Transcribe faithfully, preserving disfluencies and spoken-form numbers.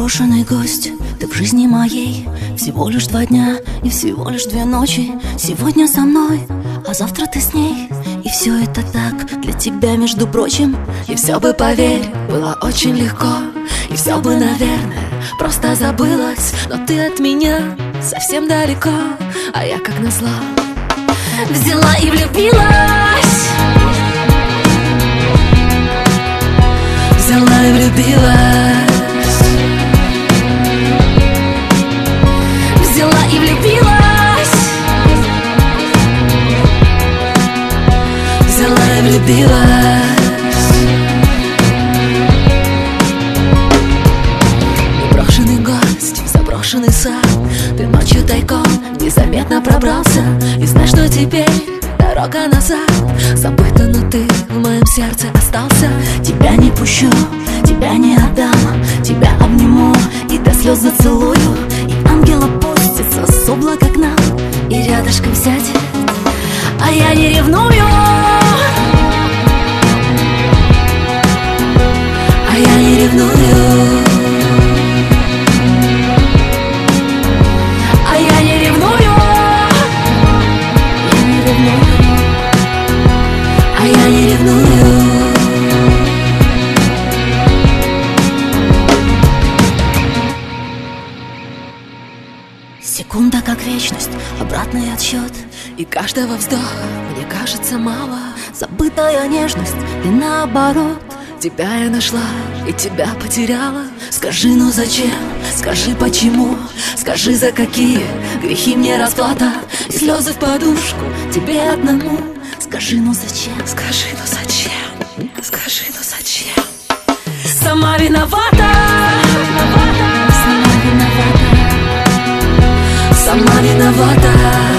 Непрошенный гость, ты в жизни моей. Всего лишь два дня и всего лишь две ночи. Сегодня со мной, а завтра ты с ней. И все это так для тебя, между прочим. И все бы, поверь, было очень легко. И все бы, наверное, просто забылось. Но ты от меня совсем далеко, а я как назло взяла и влюбилась. Взяла и влюбилась. Взяла и влюбилась. Взяла и влюбилась. Непрошенный гость в заброшенный сад. Ты ночью тайком незаметно пробрался. И знаешь, что теперь дорога назад забыта, но ты в моем сердце остался. Тебя не пущу, тебя не отдам. Тебя обниму и до слез зацелую. И ангел опустится с облака к нам и рядышком сядет, а я не ревную. А я не ревную. А я не ревную. Я не ревную. А я не ревную. Секунда как вечность, обратный отсчет. И каждого вздоха мне кажется мало. Забытая нежность и наоборот. Тебя я нашла и тебя потеряла. Скажи, ну зачем? Скажи, почему? Скажи, за какие грехи мне расплата? И слезы в подушку тебе одному. Скажи, ну зачем? Скажи, ну зачем? Скажи, ну зачем? Сама виновата. Сама виновата. Сама виновата.